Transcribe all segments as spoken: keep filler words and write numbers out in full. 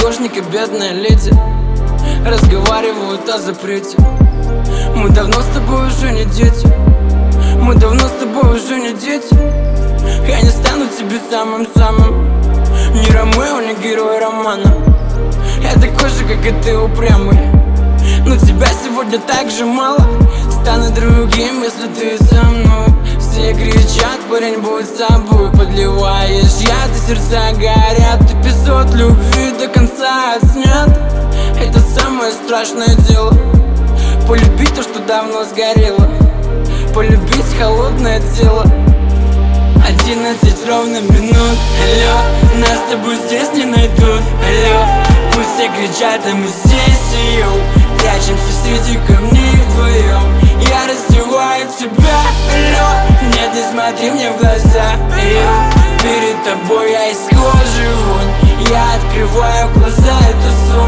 Художник и бедная леди разговаривают о запрете. Мы давно с тобой уже не дети. Мы давно с тобой уже не дети. Я не стану тебе самым-самым, ни Ромео, ни герой романа. Я такой же, как и ты, упрямый, но тебя сегодня так же мало. Стану другим, если ты со мной. Все кричат, парень, будь собой. Подливаешь яд, и сердца горят. Эпизод любви до конца отснят. Это самое страшное дело. Полюбить то, что давно сгорело. Полюбить холодное тело. Одиннадцать ровно минут. Алло, нас с тобой здесь не найдут. Алло, пусть все кричат, а мы здесь, йоу. Прячемся среди камней вдвоем. Я раздеваю тебя, алло. Нет, не смотри мне в глаза, йоу. Перед тобой я из кожи вон. Я открываю глаза, это сон.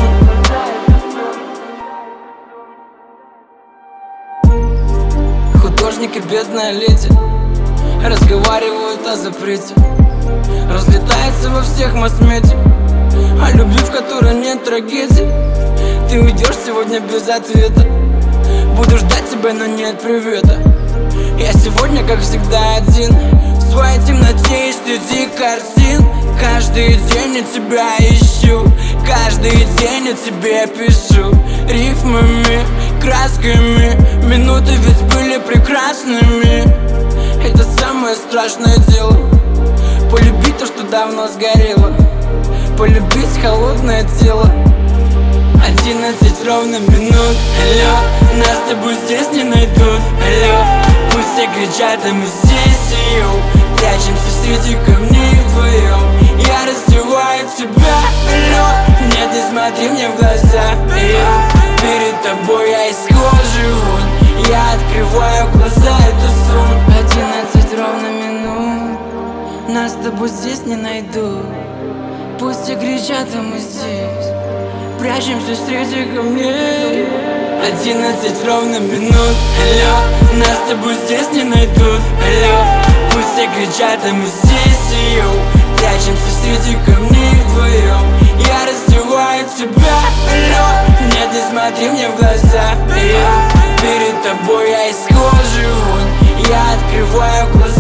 Художник и бедная леди разговаривают о запрете. Разлетается во всех масс-медиа о любви, в которой нет трагедии. Ты уйдешь сегодня без ответа. Буду ждать тебя, но нет привета. Я сегодня, как всегда, один в своей темноте и среди картин. Каждый день я тебя ищу, каждый день я тебе пишу. Рифмами, красками, минуты ведь были прекрасными. Это самое страшное дело. Полюбить то, что давно сгорело. Полюбить холодное тело. Одиннадцать ровно минут. Алло, нас с тобой здесь не найдут. Алло, пусть все кричат, а мы здесь, йоу. Прячемся среди камней вдвоем. Я раздеваю тебя, алло. Нет, не смотри мне в глаза, йоу. Перед тобой я из кожи вон. Я открываю глаза, это сон. Одиннадцать ровно минут. Нас с тобой здесь не найдут. Пусть все кричат, а мы здесь. Прячемся среди камней. Одиннадцать ровно минут. Алло, нас с тобой здесь не найдут. Алло, пусть все кричат, а мы здесь, йоу. Прячемся среди камней вдвоем. Я раздеваю тебя, алло. Нет, не смотри мне в глаза, йоу. Перед тобой я из кожи вон. Я открываю глаза.